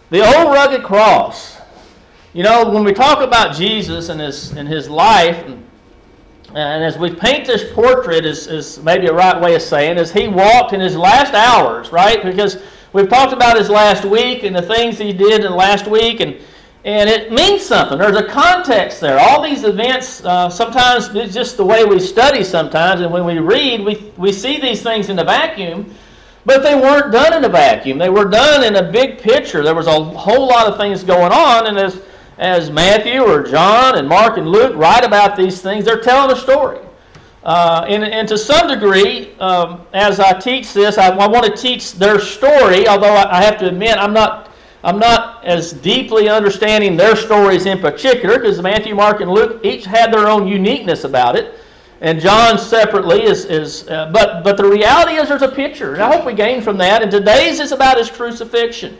The old rugged cross. You know, when we talk about Jesus and his life, and as we paint this portrait, is maybe a right way of saying, as he walked in his last hours, right? Because we've talked about his last week and the things he did in the last week, and it means something. There's a context there. All these events, sometimes it's just the way we study sometimes, and when we read, we see these things in a vacuum, but they weren't done in a vacuum. They were done in a big picture. There was a whole lot of things going on, and as Matthew or John and Mark and Luke write about these things, they're telling a story. And to some degree, as I teach this, I want to teach their story, although I have to admit I'm not as deeply understanding their stories in particular, because Matthew, Mark, and Luke each had their own uniqueness about it. And John separately but the reality is there's a picture. And I hope we gain from that. And today's is about his crucifixion.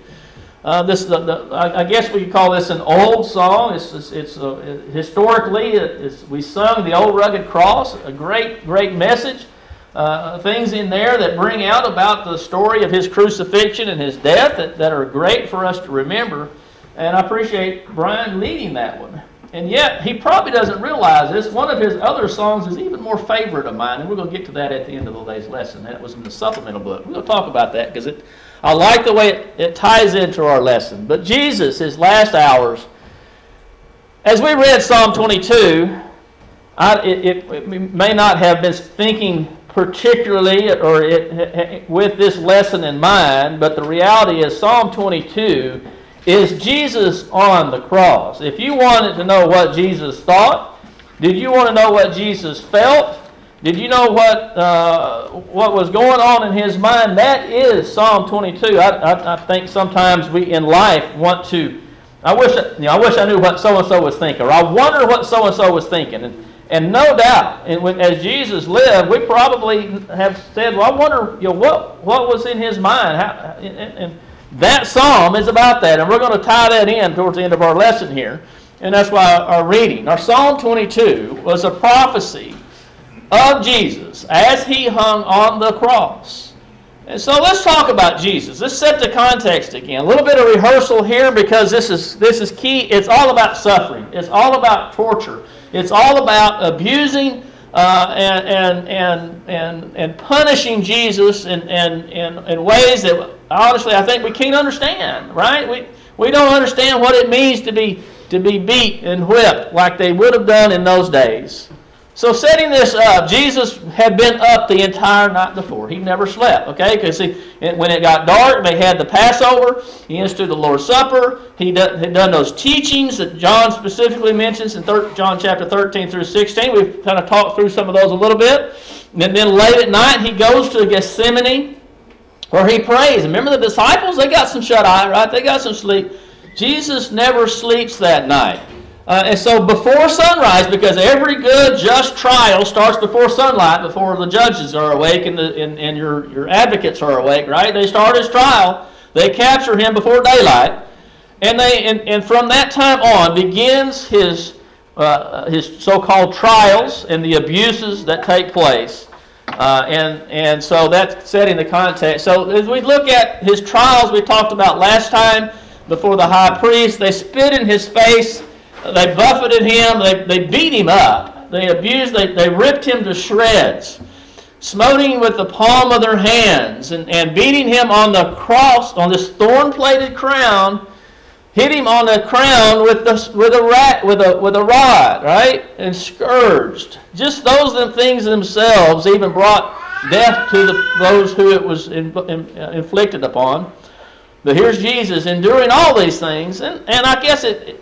I guess we could call this an old song. Historically, we sung the old rugged cross, a great message. Things in there that bring out about the story of his crucifixion and his death that are great for us to remember. And I appreciate Brian leading that one. And yet, he probably doesn't realize this. One of his other songs is even more favorite of mine, and we're going to get to that at the end of today's lesson. That was in the supplemental book. We're going to talk about that because I like the way it ties into our lesson. But Jesus, his last hours, as we read Psalm 22, it may not have been thinking particularly with this lesson in mind, but the reality is Psalm 22 is Jesus on the cross. If you wanted to know what Jesus thought, did you want to know what Jesus felt? Did you know what was going on in his mind? That is Psalm 22. I think sometimes we in life want to. I wish I knew what so and so was thinking, or I wonder what so and so was thinking. And no doubt, as Jesus lived, we probably have said, "Well, I wonder, what was in his mind." And that psalm is about that, and we're going to tie that in towards the end of our lesson here, and that's why our reading. Our Psalm 22 was a prophecy of Jesus as he hung on the cross. And so let's talk about Jesus. Let's set the context again. A little bit of rehearsal here because this is key. It's all about suffering. It's all about torture. It's all about abusing and punishing Jesus in ways that honestly I think we can't understand. Right? We don't understand what it means to be beat and whipped like they would have done in those days. So setting this up, Jesus had been up the entire night before. He never slept, okay? Because when it got dark, they had the Passover. He instituted the Lord's Supper. He had done those teachings that John specifically mentions in John chapter 13 through 16. We've kind of talked through some of those a little bit. And then late at night, he goes to Gethsemane where he prays. Remember the disciples? They got some shut-eye, right? They got some sleep. Jesus never sleeps that night. And so before sunrise, because every good, just trial starts before sunlight, before the judges are awake and your advocates are awake, right? They start his trial. They capture him before daylight. And from that time on begins his so-called trials and the abuses that take place. And so that's setting the context. So as we look at his trials we talked about last time before the high priest, they spit in his face. They buffeted him. They beat him up. They abused. They ripped him to shreds, smoting him with the palm of their hands, and beating him on the cross on this thorn-plated crown. Hit him on the crown with a rod, right, and scourged. Just those things themselves even brought death to those who it was inflicted upon. But here's Jesus enduring all these things, and I guess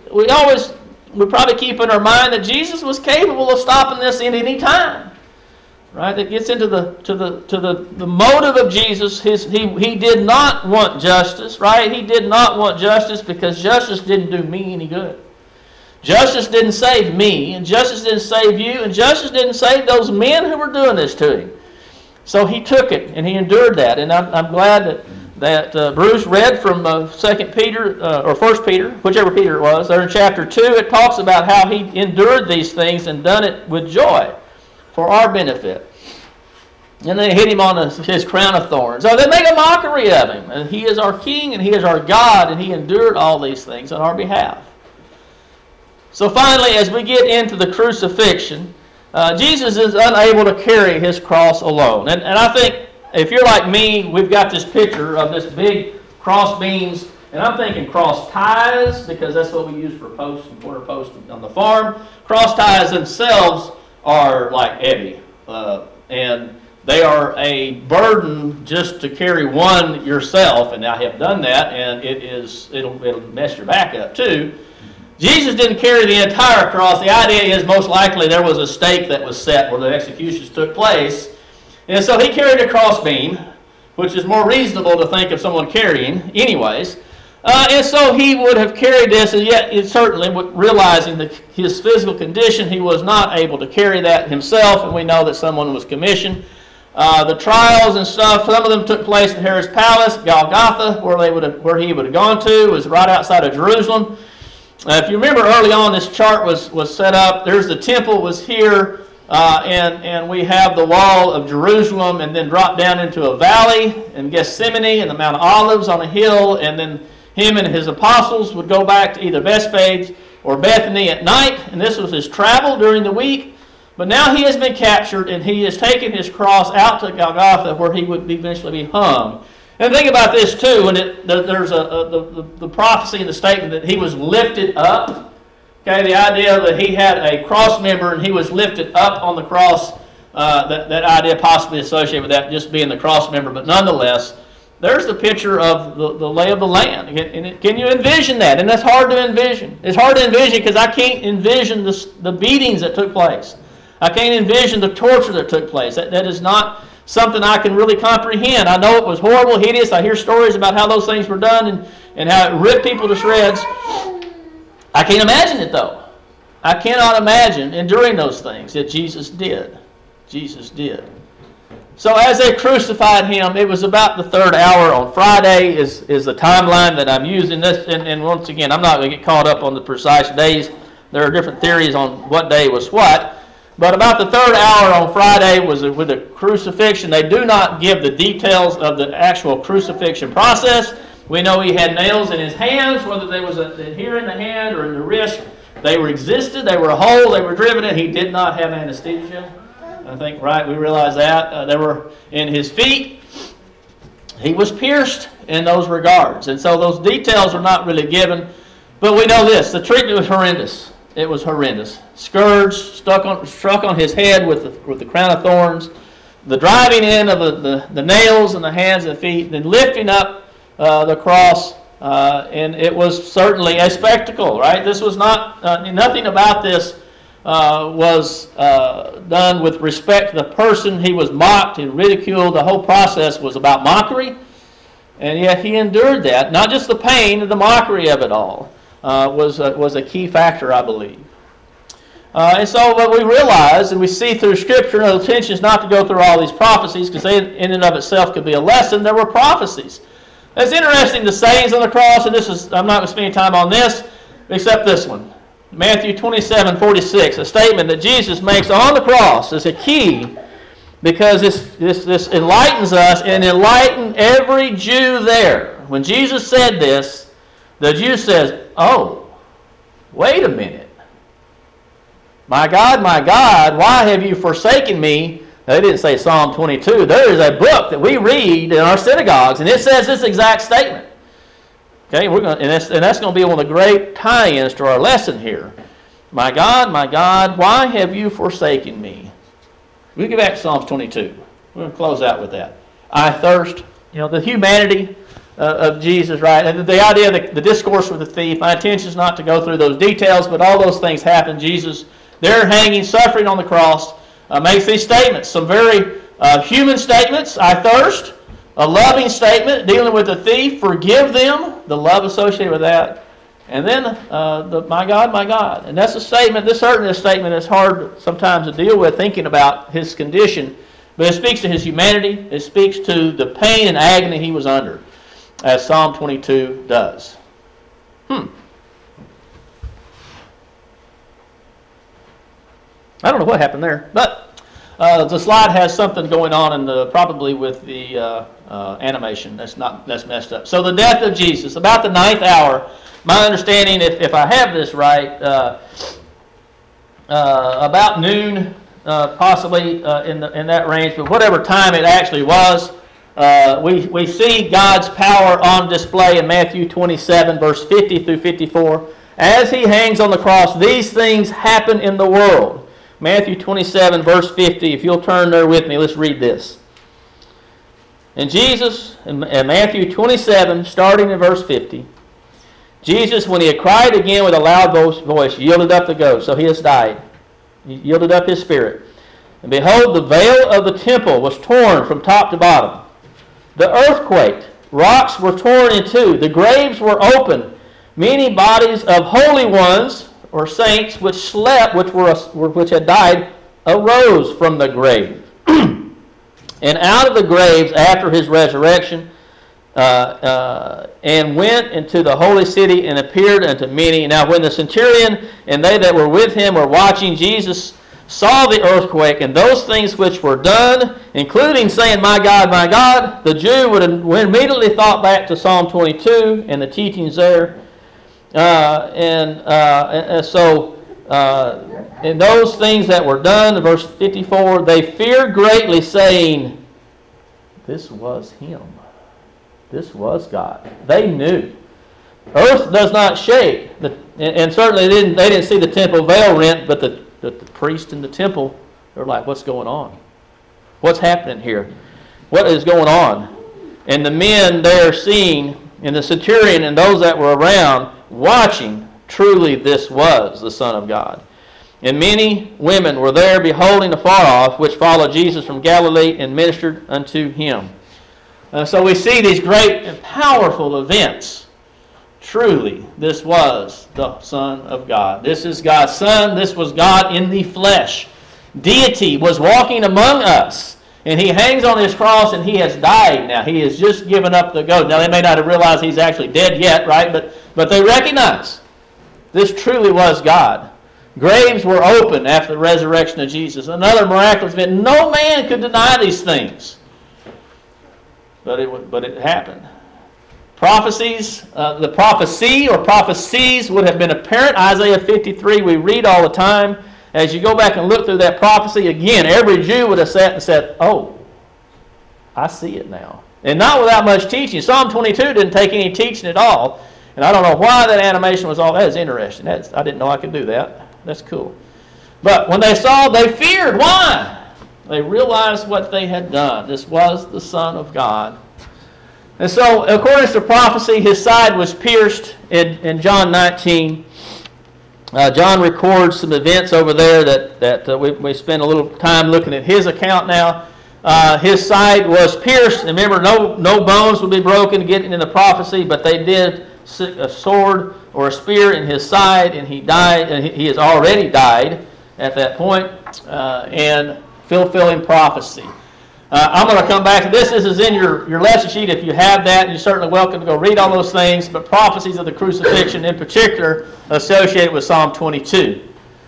we probably keep in our mind that Jesus was capable of stopping this at any time, right? That gets into the motive of Jesus. He did not want justice, right? He did not want justice because justice didn't do me any good. Justice didn't save me, and justice didn't save you, and justice didn't save those men who were doing this to him. So he took it and he endured that, and I'm glad that Bruce read from 2 Peter or 1 Peter, whichever Peter it was. There in chapter 2, it talks about how he endured these things and done it with joy for our benefit. And they hit him on his crown of thorns. So they make a mockery of him. And he is our king and he is our God, and he endured all these things on our behalf. So finally, as we get into the crucifixion, Jesus is unable to carry his cross alone. And I think if you're like me, we've got this picture of this big cross beams, and I'm thinking cross ties, because that's what we use for posts and corner posts on the farm. Cross ties themselves are like heavy, and they are a burden just to carry one yourself, and I have done that, and it'll mess your back up too. Jesus didn't carry the entire cross. The idea is most likely there was a stake that was set where the executions took place, and so he carried a crossbeam, which is more reasonable to think of someone carrying anyways. And so he would have carried this, and yet certainly realizing his physical condition, he was not able to carry that himself, and we know that someone was commissioned. The trials and stuff, some of them took place in Herod's palace. Golgotha, where he would have gone to, was right outside of Jerusalem. If you remember early on, this chart was set up. There's the temple was here, and we have the wall of Jerusalem, and then drop down into a valley in Gethsemane and the Mount of Olives on a hill, and then him and his apostles would go back to either Bethphage or Bethany at night, and this was his travel during the week. But now he has been captured, and he has taken his cross out to Golgotha, where he would eventually be hung. And think about this too, when there's the prophecy and the statement that he was lifted up. Okay, the idea that he had a cross member and he was lifted up on the cross, that idea possibly associated with that just being the cross member, but nonetheless, there's the picture of the lay of the land. Can you envision that? And that's hard to envision. It's hard to envision because I can't envision the beatings that took place. I can't envision the torture that took place. That is not something I can really comprehend. I know it was horrible, hideous. I hear stories about how those things were done and how it ripped people to shreds. I can't imagine it though. I cannot imagine enduring those things that Jesus did. Jesus did. So as they crucified him, it was about the third hour on Friday is the timeline that I'm using this. And once again, I'm not going to get caught up on the precise days. There are different theories on what day was what. But about the third hour on Friday was with the crucifixion. They do not give the details of the actual crucifixion process. We know he had nails in his hands, whether they was here in the hand or in the wrist. They were existed. They were whole. They were driven in. He did not have anesthesia. I think, right, we realize that. They were in his feet. He was pierced in those regards. And so those details are not really given. But we know this. The treatment was horrendous. It was horrendous. Scourged, struck on his head with the crown of thorns, the driving in of the nails in the hands and feet, then lifting up the cross, and it was certainly a spectacle, right? This was not, nothing about this was done with respect to the person. He was mocked and ridiculed. The whole process was about mockery, and yet he endured that. Not just the pain, the mockery of it all. Was a key factor, I believe. And so what we realize, and we see through Scripture, and the intention is not to go through all these prophecies, because they in and of itself could be a lesson. There were prophecies. It's interesting, the sayings on the cross, and I'm not going to spend any time on this, except this one. Matthew 27:46, a statement that Jesus makes on the cross is a key, because this enlightens us and enlightened every Jew there. When Jesus said this, the Jew says, "Oh, wait a minute. My God, why have you forsaken me?" They didn't say Psalm 22. There is a book that we read in our synagogues, and it says this exact statement. Okay, and that's going to be one of the great tie-ins to our lesson here. My God, why have you forsaken me? We'll get back to Psalms 22. We're going to close out with that. I thirst. The humanity of Jesus, right? And the idea of the discourse with the thief. My intention is not to go through those details, but all those things happen. Jesus, there hanging, suffering on the cross, makes these statements. Some very human statements. I thirst. A loving statement dealing with the thief. Forgive them. The love associated with that. And then my God. And that's a statement. This certainly is a statement that's hard sometimes to deal with, thinking about his condition. But it speaks to his humanity. It speaks to the pain and agony he was under, as Psalm 22 does. I don't know what happened there. But The slide has something going on probably with the animation. That's messed up. So the death of Jesus, about the 9th hour. My understanding, if I have this right, about noon, possibly in that range, but whatever time it actually was, we see God's power on display in Matthew 27, verse 50 through 54. As he hangs on the cross, these things happen in the world. Matthew 27, verse 50. If you'll turn there with me, let's read this. And Jesus, in Matthew 27, starting in verse 50, Jesus, when he had cried again with a loud voice, yielded up the ghost. So he has died. He yielded up his spirit. And behold, the veil of the temple was torn from top to bottom. The earth quaked. Rocks were torn in two. The graves were opened. Many bodies of holy ones, or saints, which slept, which had died, arose from the grave. And out of the graves after his resurrection, and went into the holy city and appeared unto many. Now when the centurion and they that were with him were watching Jesus, saw the earthquake and those things which were done, including saying, my God, the Jew would have immediately thought back to Psalm 22 and the teachings there. So in those things that were done, verse 54, they feared greatly, saying, this was him. This was God. They knew. Earth does not shake. And certainly they didn't see the temple veil rent, but the priest in the temple, they're like, what's going on? What's happening here? What is going on? And the men there seeing, and the centurion and those that were around watching, truly this was the Son of God. And many women were there beholding afar off, which followed Jesus from Galilee and ministered unto him. So we see these great and powerful events. Truly, this was the Son of God. This is God's Son. This was God in the flesh. Deity was walking among us. And he hangs on his cross and he has died now. He has just given up the ghost. Now they may not have realized he's actually dead yet, right? But they recognize this truly was God. Graves were opened after the resurrection of Jesus. Another miraculous event. No man could deny these things. But it happened. Prophecies, the prophecy or prophecies would have been apparent. Isaiah 53, we read all the time. As you go back and look through that prophecy, again, every Jew would have sat and said, oh, I see it now. And not without much teaching. Psalm 22 didn't take any teaching at all. And I don't know why that animation was all, that is interesting. I didn't know I could do that. That's cool. But when they saw, they feared. Why? They realized what they had done. This was the Son of God. And so, according to prophecy, his side was pierced in John 19. John records some events over there that we spend a little time looking at his account now. His side was pierced. And remember, no bones would be broken getting in the prophecy, but they did stick a sword or a spear in his side, and he died. And he has already died at that point, and fulfilling prophecy. I'm going to come back to this. This is in your lesson sheet if you have that. You're certainly welcome to go read all those things, but prophecies of the crucifixion in particular associated with Psalm 22.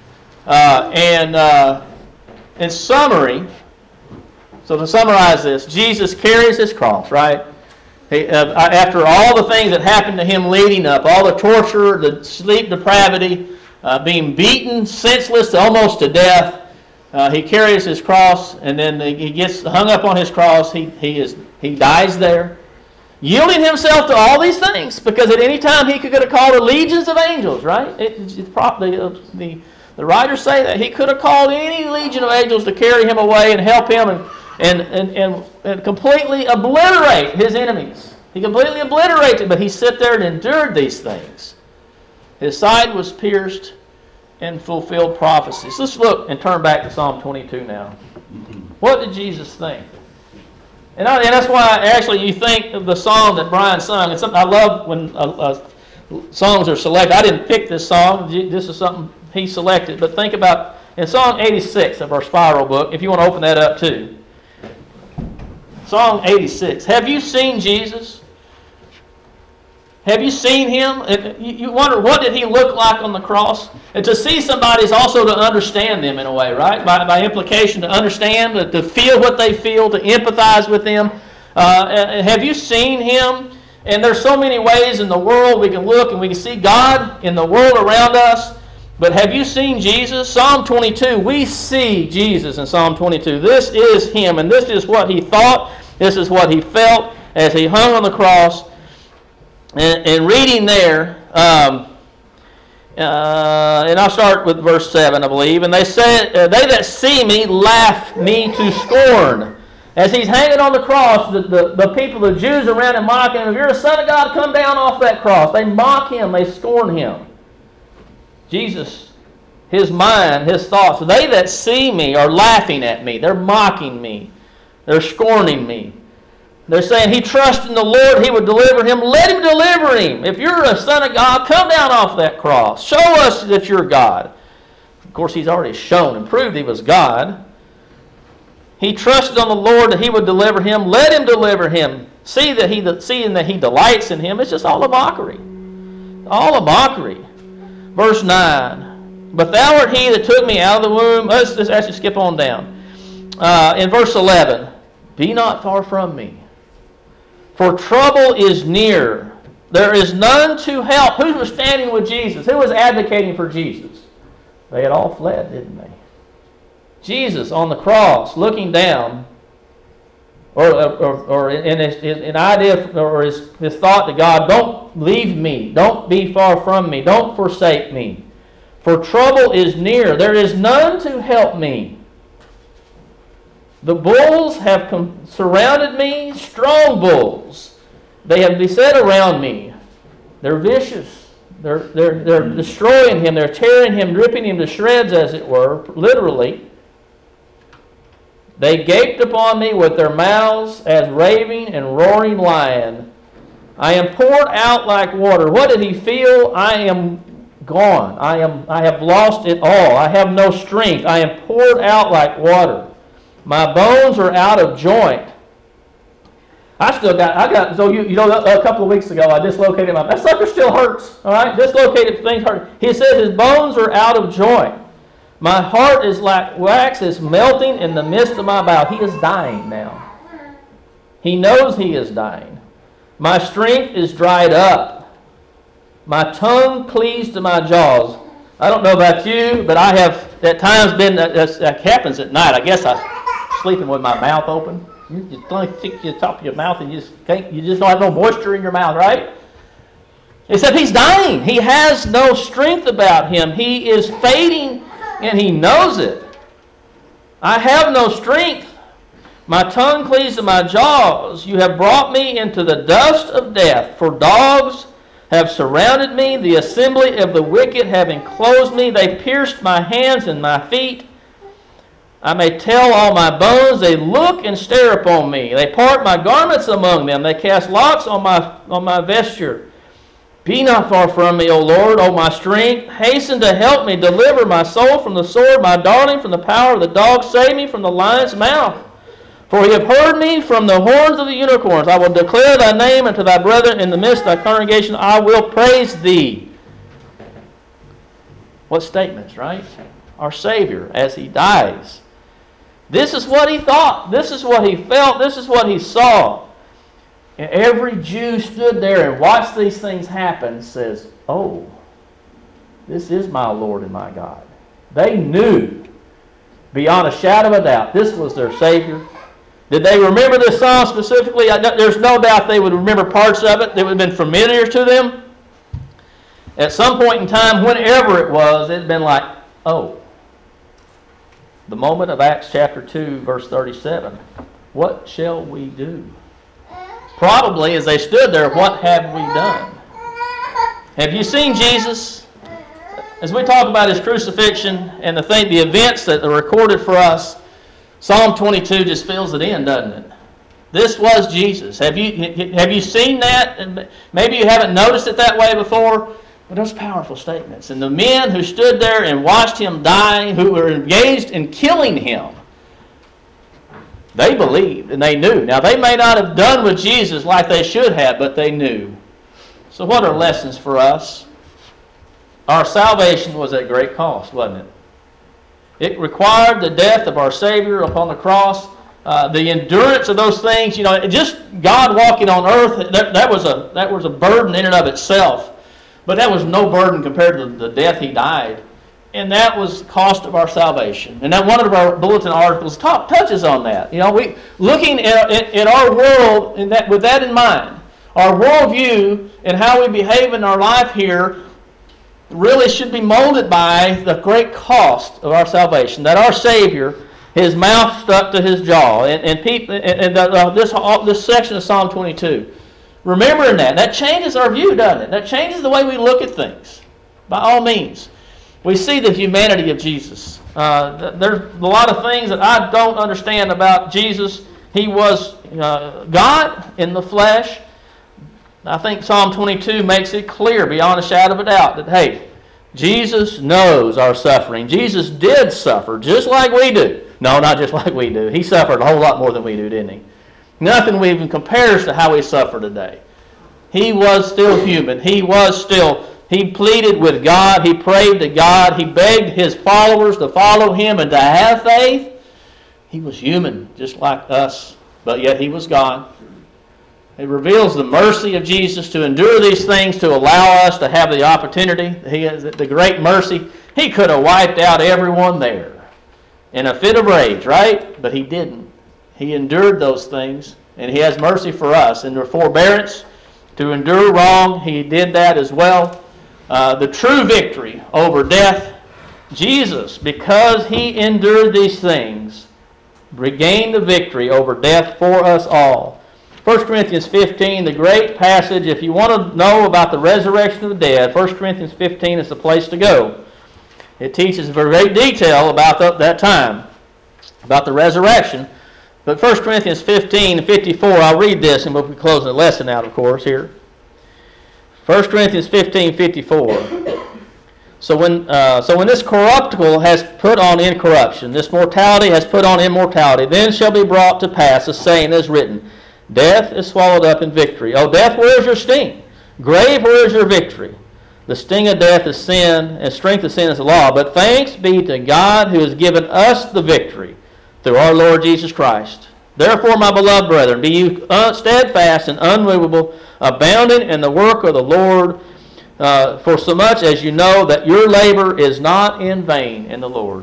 In summary, so to summarize this, Jesus carries his cross, right? After all the things that happened to him leading up, all the torture, the sleep depravity, being beaten senseless almost to death, he carries his cross, and then he gets hung up on his cross. He dies there, yielding himself to all these things, because at any time he could have called legions of angels, right? The writers say that he could have called any legion of angels to carry him away and help him and completely obliterate his enemies. He completely obliterated, but he sat there and endured these things. His side was pierced and fulfilled prophecies. Let's look and turn back to Psalm 22 now. What did Jesus think? And that's why actually you think of the song that Brian sung. It's something I love when songs are selected. I didn't pick this song. This is something he selected. But think about in Song 86 of our Spiral book, if you want to open that up too. Song 86. Have you seen Jesus? Have you seen him? You wonder, what did he look like on the cross? And to see somebody is also to understand them in a way, right? By implication, to understand, to feel what they feel, to empathize with them. Have you seen him? And there's so many ways in the world we can look and we can see God in the world around us. But have you seen Jesus? Psalm 22, we see Jesus in Psalm 22. This is him, and this is what he thought. This is what he felt as he hung on the cross. And reading there, and I'll start with verse 7, I believe. And they said, they that see me laugh me to scorn. As he's hanging on the cross, the people, the Jews around him mocking him. If you're a son of God, come down off that cross. They mock him. They scorn him. Jesus, his mind, his thoughts, they that see me are laughing at me. They're mocking me. They're scorning me. They're saying he trusts in the Lord, he would deliver him. Let him deliver him. If you're a son of God, come down off that cross. Show us that you're God. Of course, he's already shown and proved he was God. He trusted on the Lord that he would deliver him. Let him deliver him. Seeing that he delights in him. It's just all a mockery. All a mockery. Verse 9. But thou art he that took me out of the womb. Let's actually skip on down. In verse 11. Be not far from me. For trouble is near. There is none to help. Who was standing with Jesus? Who was advocating for Jesus? They had all fled, didn't they? Jesus on the cross, looking down, or in his idea, or his thought to God, don't leave me, don't be far from me, don't forsake me, for trouble is near. There is none to help me. The bulls have surrounded me, strong bulls. They have beset around me. They're vicious. They're destroying him. They're tearing him, ripping him to shreds, as it were, literally. They gaped upon me with their mouths as raving and roaring lion. I am poured out like water. What did he feel? I am gone. I have lost it all. I have no strength. I am poured out like water. My bones are out of joint. So you know, a couple of weeks ago I dislocated my, that sucker still hurts. All right, dislocated things hurt. He says his bones are out of joint. My heart is like wax, is melting in the midst of my bowels. He is dying now. He knows he is dying. My strength is dried up. My tongue cleaves to my jaws. I don't know about you, but I have at times been, that happens at night. I guess I'm sleeping with my mouth open. You only stick to the top of your mouth and you just don't have no moisture in your mouth, right? Except he's dying. He has no strength about him. He is fading. And he knows it. I have no strength. My tongue cleaves to my jaws. You have brought me into the dust of death. For dogs have surrounded me. The assembly of the wicked have enclosed me. They pierced my hands and my feet. I may tell all my bones. They look and stare upon me. They part my garments among them. They cast lots on my vesture. Be not far from me, O Lord, O my strength. Hasten to help me. Deliver my soul from the sword, my darling from the power of the dog. Save me from the lion's mouth. For ye have heard me from the horns of the unicorns. I will declare thy name unto thy brethren in the midst of thy congregation. I will praise thee. What statements, right? Our Savior as he dies. This is what he thought. This is what he felt. This is what he saw. And every Jew stood there and watched these things happen and says, oh, this is my Lord and my God. They knew beyond a shadow of a doubt this was their Savior. Did they remember this song specifically? There's no doubt they would remember parts of it that would have been familiar to them. At some point in time, whenever it was, it had been like, oh, the moment of Acts chapter 2, verse 37. What shall we do? Probably, as they stood there, what have we done? Have you seen Jesus? As we talk about his crucifixion and the events that are recorded for us, Psalm 22 just fills it in, doesn't it? This was Jesus. Have you seen that? And maybe you haven't noticed it that way before. But those powerful statements. And the men who stood there and watched him die, who were engaged in killing him, they believed and they knew. Now, they may not have done with Jesus like they should have, but they knew. So what are lessons for us? Our salvation was at great cost, wasn't it? It required the death of our Savior upon the cross. The endurance of those things, just God walking on earth, that was a burden in and of itself. But that was no burden compared to the death He died. And that was the cost of our salvation. And that one of our bulletin articles touches on that. We looking at our world with that in mind, our worldview and how we behave in our life here really should be molded by the great cost of our salvation. That our Savior, His mouth stuck to His jaw, this section of Psalm 22. Remembering that changes our view, doesn't it? That changes the way we look at things. By all means, we see the humanity of Jesus. There's a lot of things that I don't understand about Jesus. He was God in the flesh. I think Psalm 22 makes it clear beyond a shadow of a doubt that, hey, Jesus knows our suffering. Jesus did suffer just like we do. No, not just like we do. He suffered a whole lot more than we do, didn't He? Nothing even compares to how He suffered today. He was still human. He pleaded with God. He prayed to God. He begged His followers to follow Him and to have faith. He was human, just like us, but yet He was God. It reveals the mercy of Jesus to endure these things, to allow us to have the opportunity. He has the great mercy. He could have wiped out everyone there in a fit of rage, right? But He didn't. He endured those things, and He has mercy for us. And the forbearance to endure wrong, He did that as well. The true victory over death, Jesus, because He endured these things, regained the victory over death for us all. 1 Corinthians 15, the great passage. If you want to know about the resurrection of the dead, 1 Corinthians 15 is the place to go. It teaches in great detail about that time, about the resurrection. But 1 Corinthians 15 and 54, I'll read this and we'll be closing the lesson out, of course, here. 1 Corinthians 15, 54. So when this corruptible has put on incorruption, this mortality has put on immortality, then shall be brought to pass the saying that is written, death is swallowed up in victory. O death, where is your sting? Grave, where is your victory? The sting of death is sin, and strength of sin is the law. But thanks be to God who has given us the victory through our Lord Jesus Christ. Therefore, my beloved brethren, be you steadfast and unmovable, abounding in the work of the Lord, for so much as you know that your labor is not in vain in the Lord.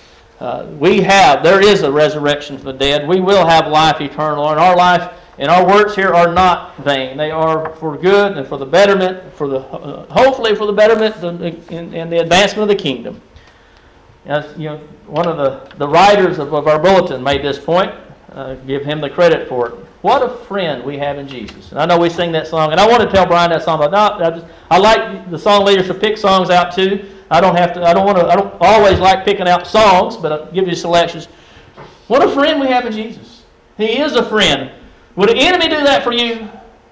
There is a resurrection from the dead. We will have life eternal, and our life and our works here are not vain. They are for good and for the betterment, hopefully for the betterment and the advancement of the kingdom. As one of the writers of our bulletin made this point. Give him the credit for it. What a friend we have in Jesus. And I know we sing that song, and I want to tell Brian that song, but I like the song leaders to pick songs out too. I don't always like picking out songs, but I'll give you selections. What a friend we have in Jesus. He is a friend. Would an enemy do that for you?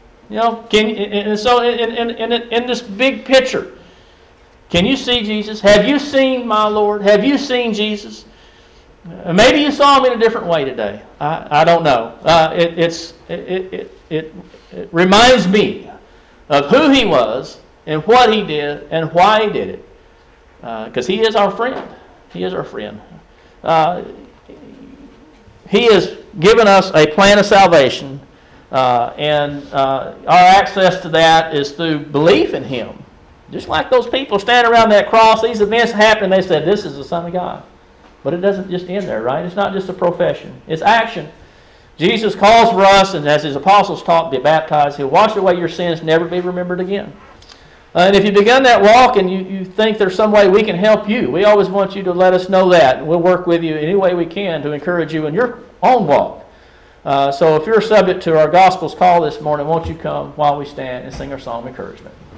And so in this big picture, can you see Jesus? Have you seen my Lord? Have you seen Jesus? Maybe you saw Him in a different way today. I don't know. It reminds me of who He was and what He did and why He did it. Because He is our friend. He is our friend. He has given us a plan of salvation, and our access to that is through belief in Him. Just like those people standing around that cross, these events happened, they said, this is the Son of God. But it doesn't just end there, right? It's not just a profession. It's action. Jesus calls for us, and as His apostles taught, be baptized. He'll wash away your sins, never be remembered again. And if you've begun that walk and you think there's some way we can help you, we always want you to let us know that. And we'll work with you any way we can to encourage you in your own walk. So if you're subject to our gospel's call this morning, won't you come while we stand and sing our song of encouragement?